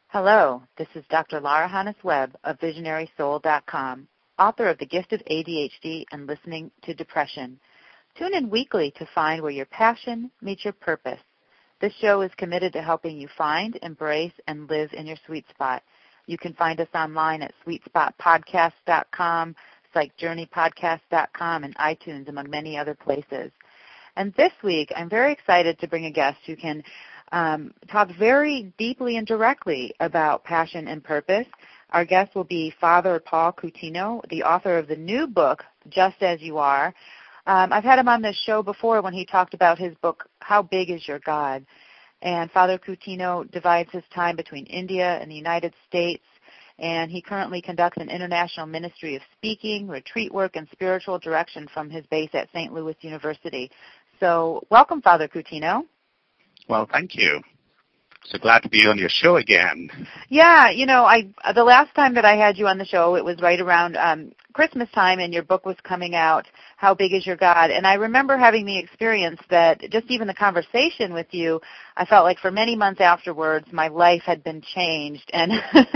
Hello, this is Dr. Lara Hannes-Webb of VisionarySoul.com, author of The Gift of ADHD and Listening to Depression. Tune in weekly to find where your passion meets your purpose. This show is committed to helping you find, embrace, and live in your sweet spot. You can find us online at sweetspotpodcast.com, psychjourneypodcast.com, and iTunes, among many other places. And this week, I'm very excited to bring a guest who can talk very deeply and directly about passion and purpose. Our guest will be Father Paul Coutinho, the author of the new book, Just As You Are. I've had him on this show before when he talked about his book, How Big Is Your God? And Father Coutinho divides his time between India and the United States, and he currently conducts an international ministry of speaking, retreat work, and spiritual direction from his base at St. Louis University. So welcome, Father Coutinho. Well, thank you. So glad to be on your show again. Yeah, you know, the last time that I had you on the show, it was right around Christmas time, and your book was coming out, How Big Is Your God? And I remember having the experience that just even the conversation with you, I felt like for many months afterwards, my life had been changed. And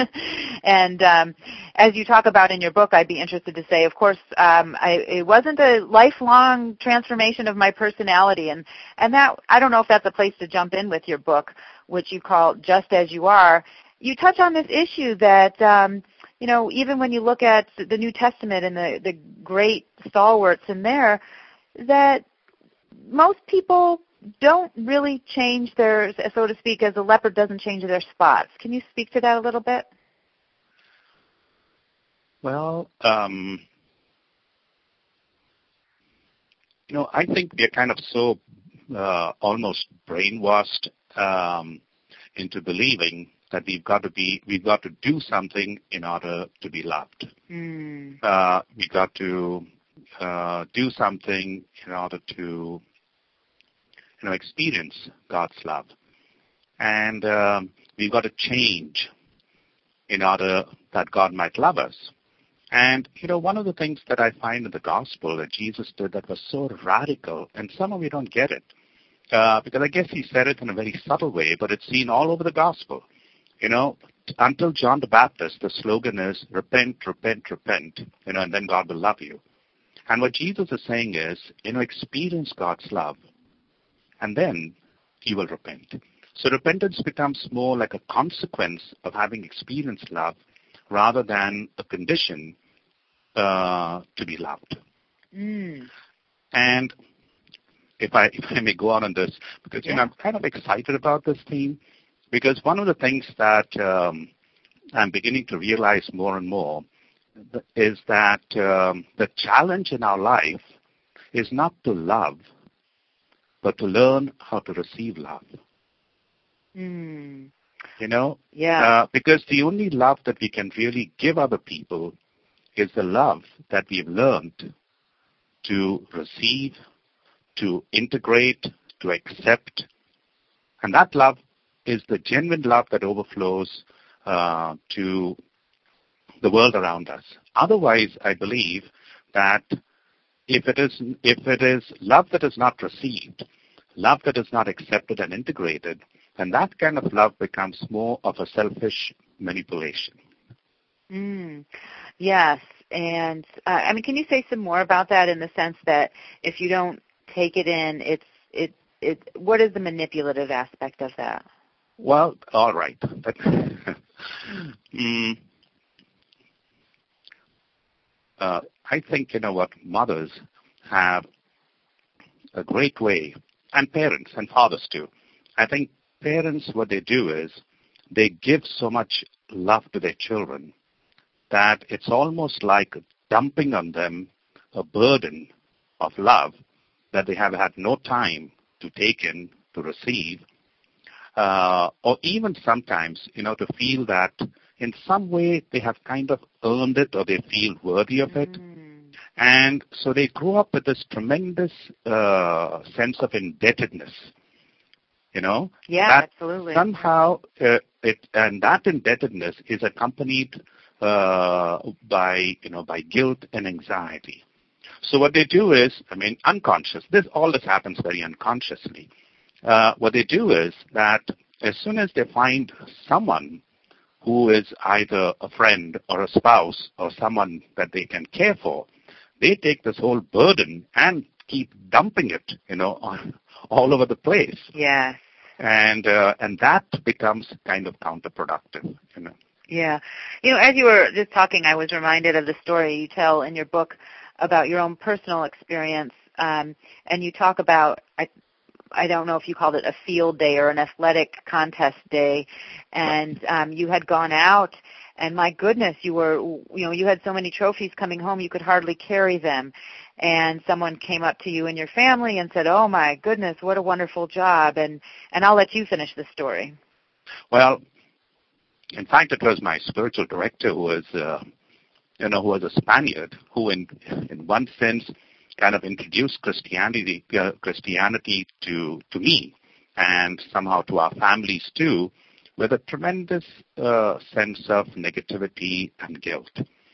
as you talk about in your book, I'd be interested to say, of course, it wasn't a lifelong transformation of my personality, and that I don't know if that's a place to jump in with your book, which you call Just As You Are. You touch on this issue that, you know, even when you look at the New Testament and the great stalwarts in there, that most people don't really change their, so to speak, as a leopard doesn't change their spots. Can you speak to that a little bit? Well, you know, I think we're kind of so almost brainwashed into believing that we've got to do something in order to be loved. We got to do something in order to, you know, experience God's love, and we've got to change in order that God might love us. And you know, one of the things that I find in the gospel that Jesus did that was so radical, and some of you don't get it. Because I guess he said it in a very subtle way, but it's seen all over the gospel. You know, until John the Baptist, the slogan is, repent, repent, repent, you know, and then God will love you. And what Jesus is saying is, you know, experience God's love, and then you will repent. So repentance becomes more like a consequence of having experienced love rather than a condition to be loved. And if I may go on this, because, you know, I'm kind of excited about this theme, because one of the things that I'm beginning to realize more and more is that the challenge in our life is not to love, but to learn how to receive love. You know? Because the only love that we can really give other people is the love that we've learned to receive, to integrate, to accept. And that love is the genuine love that overflows to the world around us. Otherwise, I believe that if it is love that is not received, love that is not accepted and integrated, then that kind of love becomes more of a selfish manipulation. Yes. And, I mean, can you say some more about that in the sense that if you don't take it in, what is the manipulative aspect of that? Well, all right. I think, you know what, mothers have a great way, and parents and fathers too. I think parents, what they do is they give so much love to their children that it's almost like dumping on them a burden of love that they have had no time to take in, to receive, or even sometimes, you know, to feel that in some way they have kind of earned it or they feel worthy of it. And so they grow up with this tremendous sense of indebtedness, you know? Yeah, absolutely. Somehow, and that indebtedness is accompanied by guilt and anxiety. So what they do is, I mean, unconscious. All this happens very unconsciously. What they do is that as soon as they find someone who is either a friend or a spouse or someone that they can care for, they take this whole burden and keep dumping it, on all over the place. Yes. And that becomes kind of counterproductive, Yeah. As you were just talking, I was reminded of the story you tell in your book about your own personal experience. And you talk about, I don't know if you called it a field day or an athletic contest day, and you had gone out, and my goodness, you had so many trophies coming home you could hardly carry them, and someone came up to you and your family and said, "Oh my goodness, what a wonderful job," and I'll let you finish the story. Well, in fact, it was my spiritual director who was a Spaniard, who in one sense kind of introduced Christianity to me, and somehow to our families too, with a tremendous sense of negativity and guilt.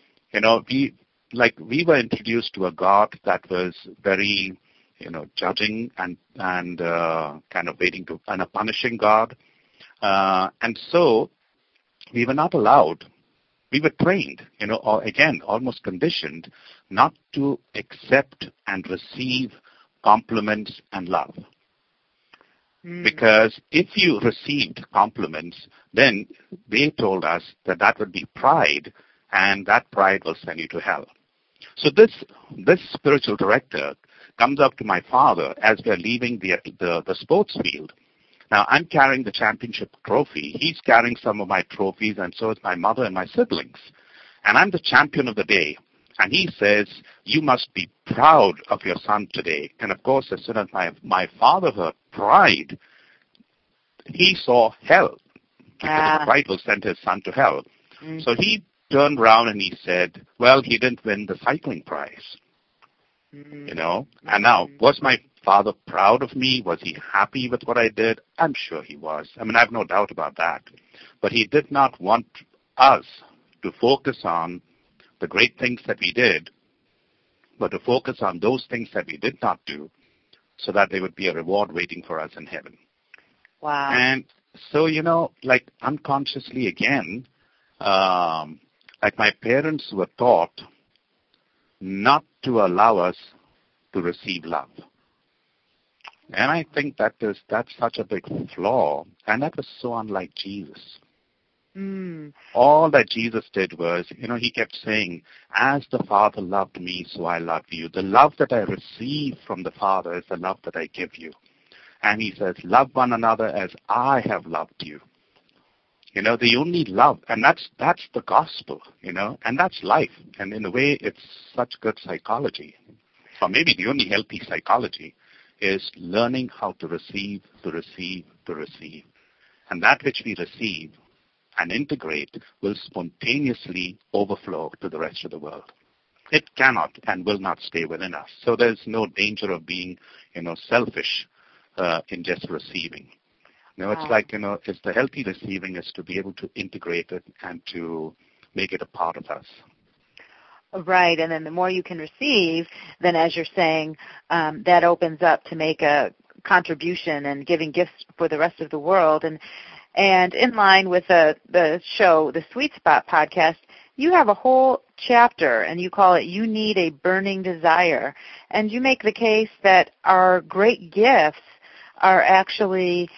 We were introduced to a God that was very, judging and kind of a punishing God, and so we were not allowed. We were trained, or again, almost conditioned not to accept and receive compliments and love. Because if you received compliments, then they told us that would be pride, and that pride will send you to hell. So this spiritual director comes up to my father as we're leaving the sports field. Now, I'm carrying the championship trophy. He's carrying some of my trophies, and so is my mother and my siblings. And I'm the champion of the day. And he says, "You must be proud of your son today." And, of course, as soon as my father heard pride, he saw hell. Because pride will send his son to hell. Mm-hmm. So he turned around and he said, well, he didn't win the cycling prize. Mm-hmm. And now, was my father proud of me? Was he happy with what I did? I'm sure he was. I have no doubt about that. But he did not want us to focus on the great things that we did, but to focus on those things that we did not do, so that there would be a reward waiting for us in heaven. Wow. And so, unconsciously again, my parents were taught not to allow us to receive love. And I think that's such a big flaw, and that was so unlike Jesus. Mm. All that Jesus did was, he kept saying, as the Father loved me, so I loved you. The love that I receive from the Father is the love that I give you. And he says, love one another as I have loved you. The only love, and that's the gospel, and that's life. And in a way, it's such good psychology. Or maybe the only healthy psychology is learning how to receive, to receive, to receive. And that which we receive and integrate will spontaneously overflow to the rest of the world. It cannot and will not stay within us. So there's no danger of being, selfish in just receiving. It's like, it's the healthy receiving is to be able to integrate it and to make it a part of us. Right, and then the more you can receive, then as you're saying, that opens up to make a contribution and giving gifts for the rest of the world. And in line with the show, the Sweet Spot podcast, you have a whole chapter, and you call it "You Need a Burning Desire." And you make the case that our great gifts are actually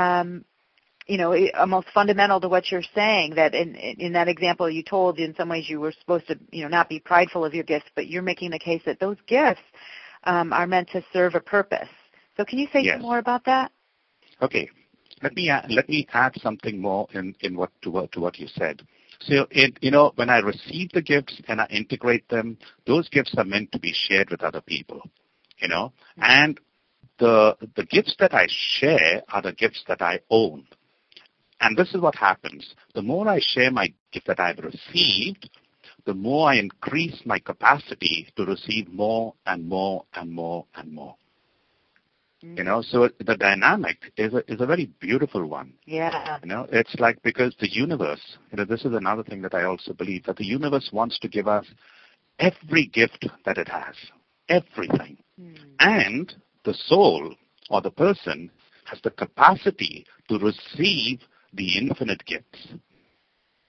almost fundamental to what you're saying, that in that example you told, in some ways you were supposed to, not be prideful of your gifts, but you're making the case that those gifts are meant to serve a purpose. So can you say some more about that? Okay. Let me add something more in what you said. So, when I receive the gifts and I integrate them, those gifts are meant to be shared with other people, and the gifts that I share are the gifts that I own. And this is what happens. The more I share my gift that I've received, the more I increase my capacity to receive more and more and more and more. So the dynamic is a very beautiful one. Yeah. It's like, because the universe, this is another thing that I also believe, that the universe wants to give us every gift that it has, everything. And the soul or the person has the capacity to receive the infinite gifts.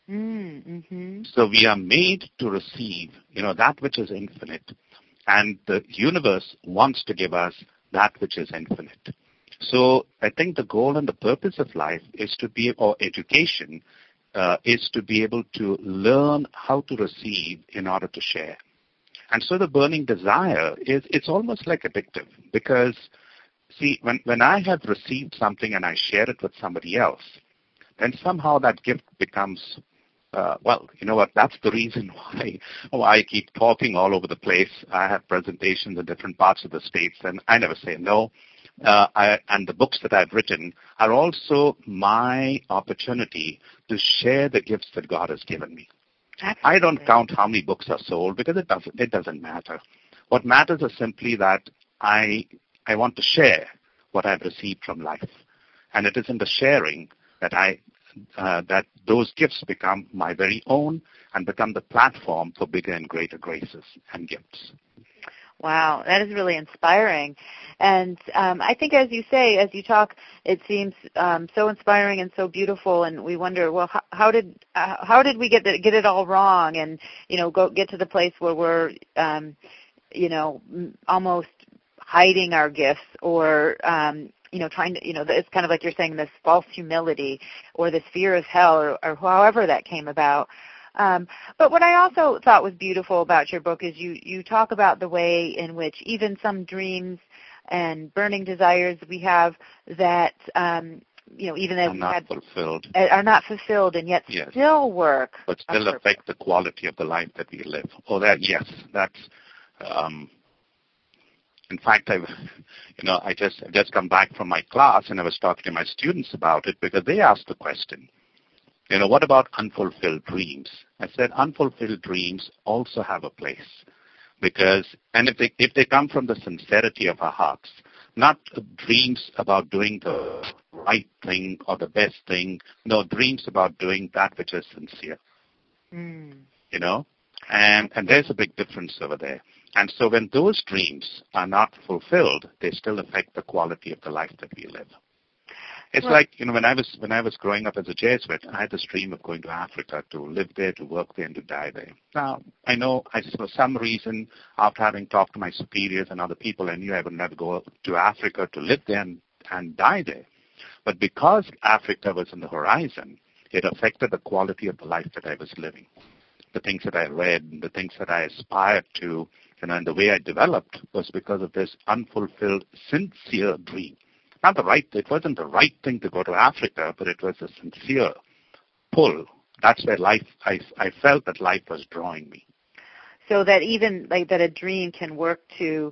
Mm-hmm. So we are made to receive, that which is infinite. And the universe wants to give us that which is infinite. So I think the goal and the purpose of life is or education, is to be able to learn how to receive in order to share. And so the burning desire it's almost like addictive because, see, when I have received something and I share it with somebody else, then somehow that gift becomes, well, you know what, that's the reason why I keep talking all over the place. I have presentations in different parts of the States, and I never say no. And the books that I've written are also my opportunity to share the gifts that God has given me. Absolutely. I don't count how many books are sold because it doesn't matter. What matters is simply that I want to share what I've received from life. And it is in the sharing that that those gifts become my very own and become the platform for bigger and greater graces and gifts. Wow, that is really inspiring. And I think, as you say, as you talk, it seems so inspiring and so beautiful. And we wonder, well, how did we get it all wrong? And get to the place where we're almost hiding our gifts, or trying to, it's kind of like you're saying, this false humility or this fear of hell, or however that came about. But what I also thought was beautiful about your book is you talk about the way in which even some dreams and burning desires we have that, even as are not fulfilled and yet yes. still work. But still affect the quality of the life that we live. Oh, that's, in fact, I just come back from my class and I was talking to my students about it because they asked the question, what about unfulfilled dreams? I said unfulfilled dreams also have a place and if they come from the sincerity of our hearts, not dreams about doing the right thing or the best thing, no, dreams about doing that which is sincere, and there's a big difference over there. And so when those dreams are not fulfilled, they still affect the quality of the life that we live. It's like, when I was growing up as a Jesuit, I had this dream of going to Africa to live there, to work there, and to die there. Now, I know for some reason, after having talked to my superiors and other people, I knew I would never go to Africa to live there and die there. But because Africa was on the horizon, it affected the quality of the life that I was living. The things that I read, the things that I aspired to, and the way I developed was because of this unfulfilled, sincere dream. It wasn't the right thing to go to Africa, but it was a sincere pull. That's where I felt that life was drawing me. So that even that a dream can work to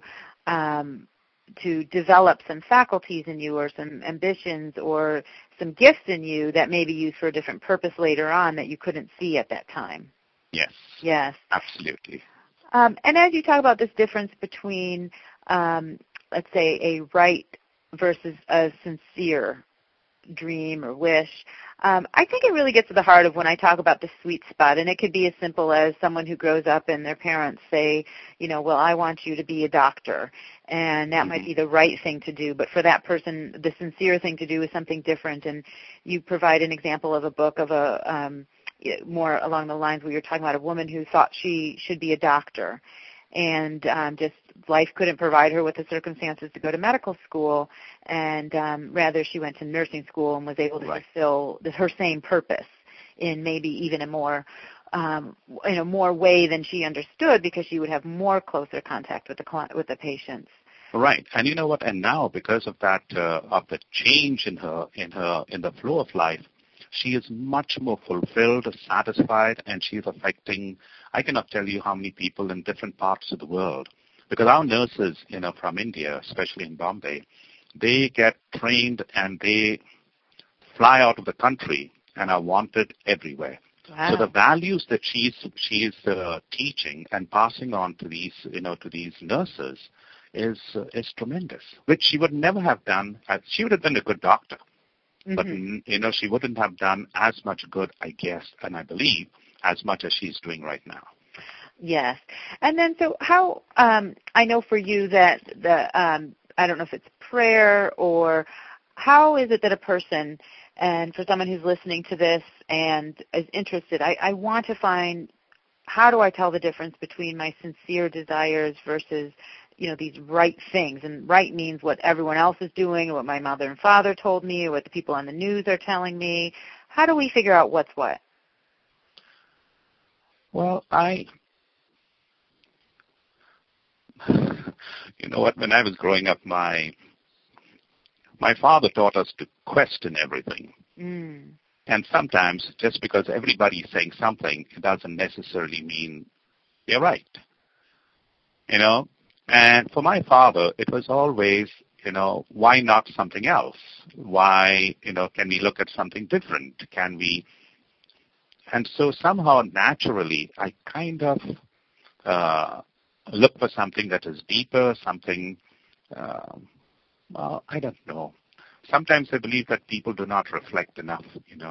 develop some faculties in you or some ambitions or some gifts in you that may be used for a different purpose later on that you couldn't see at that time. Yes. Yes. Absolutely. And as you talk about this difference between, let's say, a right versus a sincere dream or wish, I think it really gets to the heart of when I talk about the sweet spot. And it could be as simple as someone who grows up and their parents say, well, I want you to be a doctor. And that might be the right thing to do. But for that person, the sincere thing to do is something different. And you provide an example of a book of more along the lines where you're talking about a woman who thought she should be a doctor. And just life couldn't provide her with the circumstances to go to medical school, and rather she went to nursing school and was able to fulfill her same purpose in maybe even a more more way than she understood, because she would have more closer contact with the patients. Right, and you know what? And now, because of that, of the change in the flow of life, she is much more fulfilled, satisfied, and she's affecting, I cannot tell you how many people in different parts of the world. Because our nurses, from India, especially in Bombay, they get trained and they fly out of the country and are wanted everywhere. Wow. So the values that she's teaching and passing on to these, to these nurses is tremendous, which she would never have done. She would have been a good doctor. But, she wouldn't have done as much good, I guess, and I believe, as much as she's doing right now. Yes. And then so how, I know for you that I don't know if it's prayer or how is it that a person And for someone who's listening to this and is interested, I want to find, how do I tell the difference between my sincere desires versus, these right things? And right means what everyone else is doing, or what my mother and father told me, or what the people on the news are telling me. How do we figure out what's what? Well, you know what, when I was growing up, my father taught us to question everything. Mm. And sometimes, just because everybody's saying something, it doesn't necessarily mean they're right. And for my father, it was always, why not something else? Why, can we look at something different? Can we? And so somehow, naturally, I kind of look for something that is deeper, something, I don't know. Sometimes I believe that people do not reflect enough,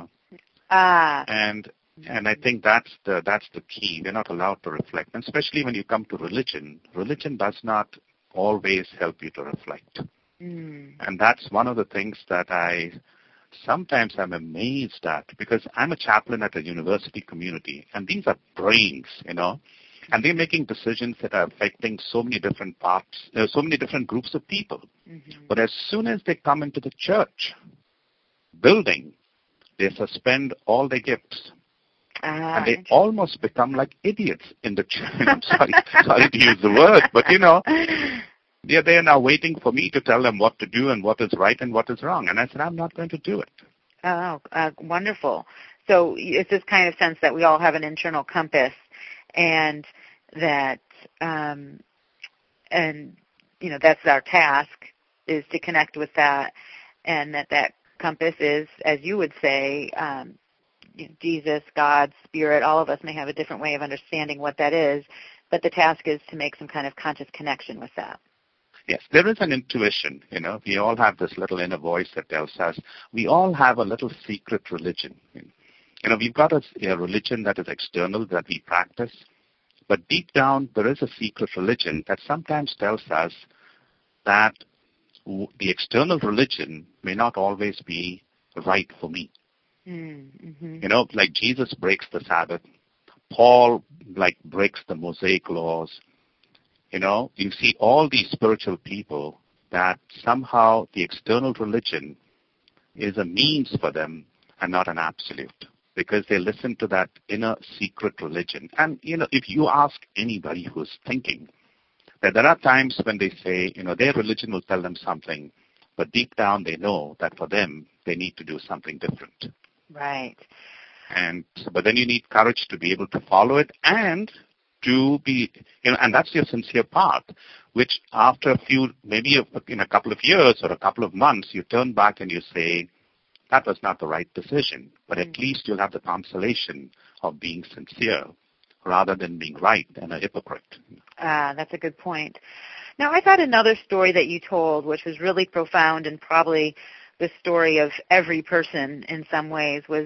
And I think that's the key. We're not allowed to reflect, and especially when you come to religion. Religion does not always help you to reflect, and that's one of the things that sometimes I'm amazed at, because I'm a chaplain at a university community, and these are brains, and they're making decisions that are affecting so many different parts, so many different groups of people. Mm-hmm. But as soon as they come into the church building, they suspend all their gifts. And they almost become like idiots in the church. I'm sorry to use the word, but they are now waiting for me to tell them what to do and what is right and what is wrong. And I said, I'm not going to do it. Oh, wonderful. So it's this kind of sense that we all have an internal compass, and that, that's our task, is to connect with that, and that compass is, as you would say, Jesus, God, Spirit. All of us may have a different way of understanding what that is, but the task is to make some kind of conscious connection with that. Yes, there is an intuition, We all have this little inner voice that tells us. We all have a little secret religion. We've got a religion that is external, that we practice, but deep down there is a secret religion that sometimes tells us that the external religion may not always be right for me. Mm-hmm. Like Jesus breaks the Sabbath. Paul, breaks the Mosaic laws. You see all these spiritual people that somehow the external religion is a means for them and not an absolute, because they listen to that inner secret religion. And, if you ask anybody who's thinking, that there are times when they say, their religion will tell them something, but deep down they know that for them, they need to do something different. Right. But then you need courage to be able to follow it, and to be, and that's your sincere part, which after maybe in a couple of years or a couple of months, you turn back and you say, that was not the right decision, but at least you'll have the consolation of being sincere rather than being right and a hypocrite. That's a good point. Now, I thought another story that you told, which was really profound and probably the story of every person in some ways, was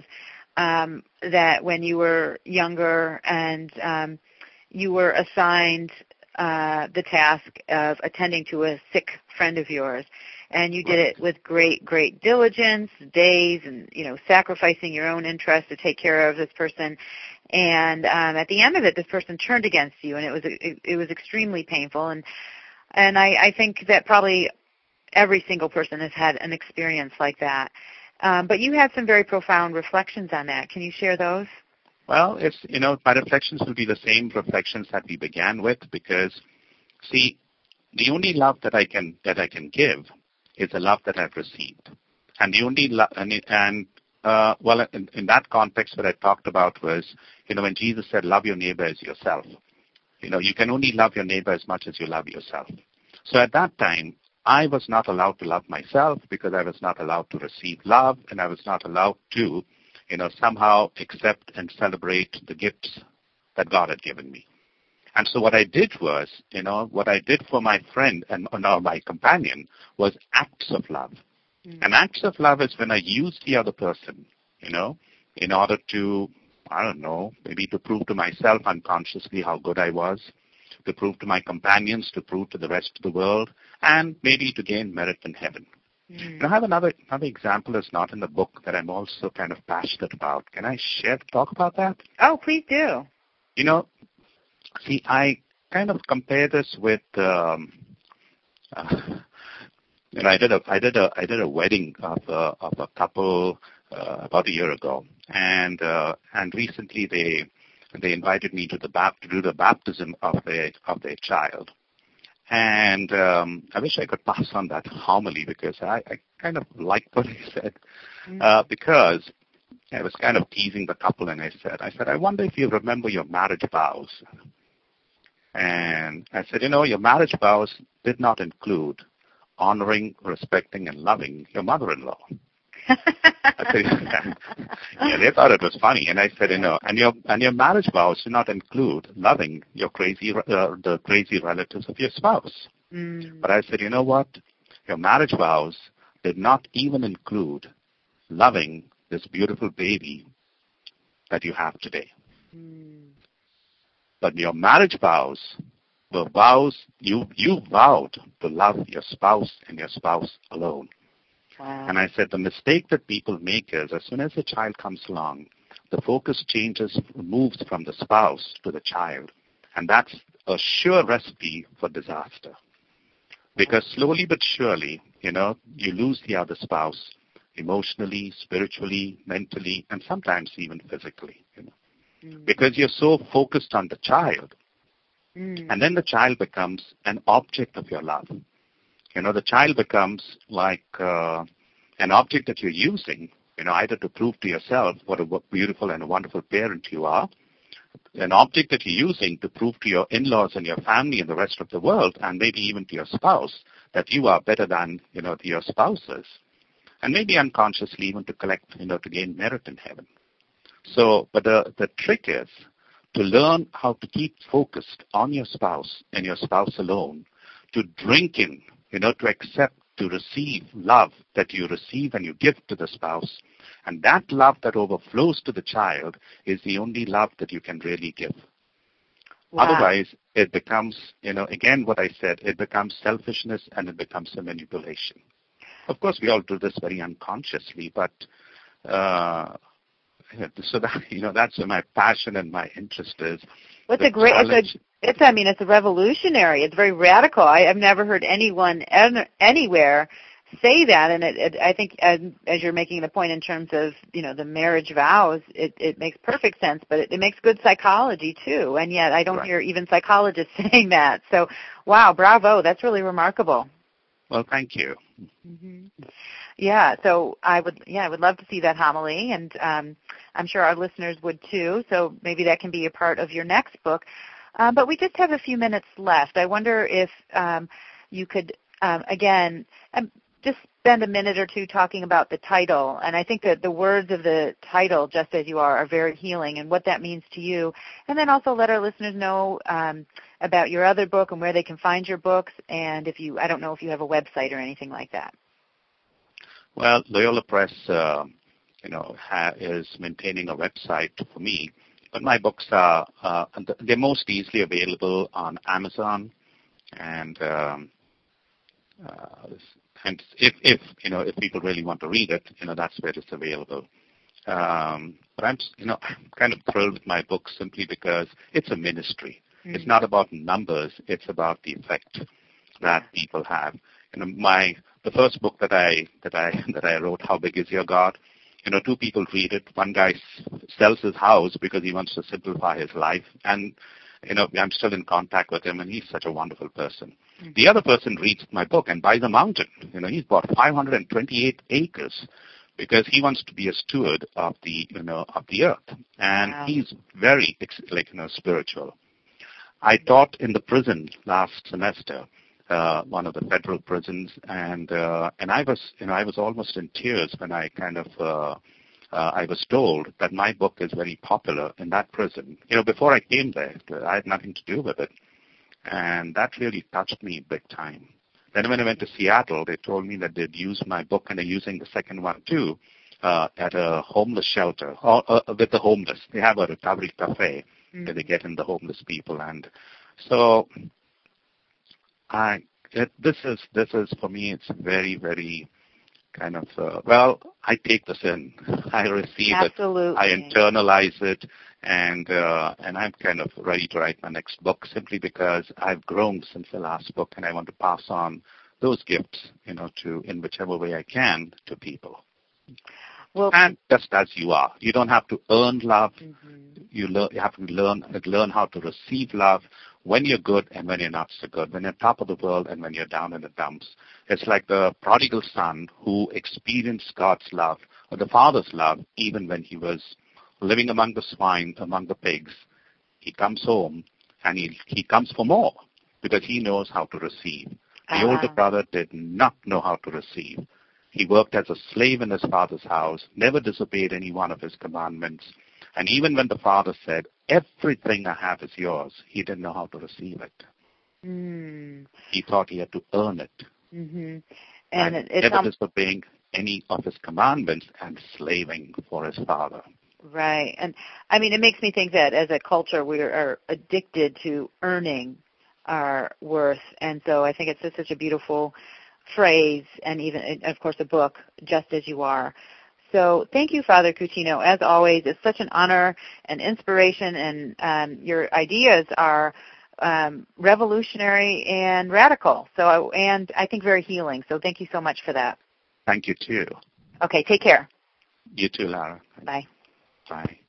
that when you were younger and you were assigned the task of attending to a sick friend of yours, and you did it with great, great diligence, days, and, sacrificing your own interest to take care of this person. And at the end of it, this person turned against you, and it was extremely painful. And I think that probably every single person has had an experience like that. But you had some very profound reflections on that. Can you share those? Well, it's, my reflections will be the same reflections that we began with, because, see, the only love that I can give is the love that I've received. And the only love, in that context, what I talked about was, when Jesus said, love your neighbor as yourself. You can only love your neighbor as much as you love yourself. So at that time, I was not allowed to love myself, because I was not allowed to receive love, and I was not allowed to, somehow accept and celebrate the gifts that God had given me. And so what I did was, what I did for my friend and my companion was acts of love. Mm-hmm. And acts of love is when I use the other person, in order to, I don't know, maybe to prove to myself unconsciously how good I was, to prove to my companions, to prove to the rest of the world, and maybe to gain merit in heaven. Mm. And I have another example that's not in the book that I'm also kind of passionate about. Can I talk about that? Oh, please do. See, I kind of compare this with, I did a wedding of a couple about a year ago, and recently they invited me to do the baptism of their child. And I wish I could pass on that homily because I kind of liked what he said, because I was kind of teasing the couple, and I said, I wonder if you remember your marriage vows. And I said, your marriage vows did not include honoring, respecting, and loving your mother-in-law. I said, yeah, they thought it was funny, and I said, and your marriage vows do not include loving your the crazy relatives of your spouse. But I said, you know what? Your marriage vows did not even include loving this beautiful baby that you have today. But your marriage vows were vows you vowed to love your spouse and your spouse alone. Wow. And I said the mistake that people make is as soon as the child comes along, the focus moves from the spouse to the child. And that's a sure recipe for disaster. Because slowly but surely, you lose the other spouse emotionally, spiritually, mentally, and sometimes even physically. Because you're so focused on the child. And then the child becomes an object of your love. The child becomes like an object that you're using, either to prove to yourself what a beautiful and a wonderful parent you are, an object that you're using to prove to your in-laws and your family and the rest of the world, and maybe even to your spouse, that you are better than, your spouses. And maybe unconsciously even to to gain merit in heaven. So, but the trick is to learn how to keep focused on your spouse and your spouse alone, to drink in, to accept, to receive love that you receive and you give to the spouse. And that love that overflows to the child is the only love that you can really give. Wow. Otherwise, it becomes, again what I said, it becomes selfishness and it becomes a manipulation. Of course, we all do this very unconsciously, but so that, that's where my passion and my interest is. What's a great, it's a revolutionary. It's very radical. I've never heard anyone anywhere say that, and I think as you're making the point in terms of, the marriage vows, it makes perfect sense, but it makes good psychology too, and yet I don't hear even psychologists saying that. So, wow, bravo, that's really remarkable. Well, thank you. Mm-hmm. Yeah, so I would love to see that homily, and I'm sure our listeners would too, so maybe that can be a part of your next book. But we just have a few minutes left. I wonder if you could, again, just spend a minute or two talking about the title. And I think that the words of the title, Just As You Are very healing, and what that means to you. And then also let our listeners know about your other book and where they can find your books. And I don't know if you have a website or anything like that. Well, Loyola Press, is maintaining a website for me. But my books are they're most easily available on Amazon, and if people really want to read it, that's where it's available. But I'm kind of thrilled with my book simply because it's a ministry. Mm-hmm. It's not about numbers; it's about the effect that people have. The first book that I wrote, How Big Is Your God? 2 people read it. One guy sells his house because he wants to simplify his life, and I'm still in contact with him, and he's such a wonderful person. Mm-hmm. The other person reads my book and buys a mountain. He's bought 528 acres because he wants to be a steward of the earth, and wow. He's very spiritual. I taught in the prison last semester. One of the federal prisons, and I was almost in tears when I I was told that my book is very popular in that prison. Before I came there, I had nothing to do with it, and that really touched me big time. Then when I went to Seattle, they told me that they'd used my book and they're using the second one too at a homeless shelter or with the homeless. They have a recovery cafe where they get in the homeless people, and so. This is for me. It's very, very I take this in. I receive Absolutely. it. I internalize it, and I'm kind of ready to write my next book simply because I've grown since the last book, and I want to pass on those gifts, in whichever way I can to people. Well, and just as you are, you don't have to earn love. Mm-hmm. You have to learn how to receive love when you're good and when you're not so good, when you're top of the world and when you're down in the dumps. It's like the prodigal son who experienced God's love, or the Father's love, even when he was living among the swine, among the pigs. He comes home and he comes for more because he knows how to receive. The older brother did not know how to receive. He worked as a slave in his father's house, never disobeyed any one of his commandments. And even when the father said, everything I have is yours, he didn't know how to receive it. He thought he had to earn it. Mm-hmm. And never disobeying any of his commandments and slaving for his father. Right. And, I mean, it makes me think that as a culture we are addicted to earning our worth. And so I think it's just such a beautiful phrase and even, of course, a book, Just As You Are. So thank you, Father Coutinho. As always, it's such an honor and inspiration, and your ideas are revolutionary and radical, and I think very healing. So thank you so much for that. Thank you, too. Okay, take care. You too, Lara. Bye. Bye.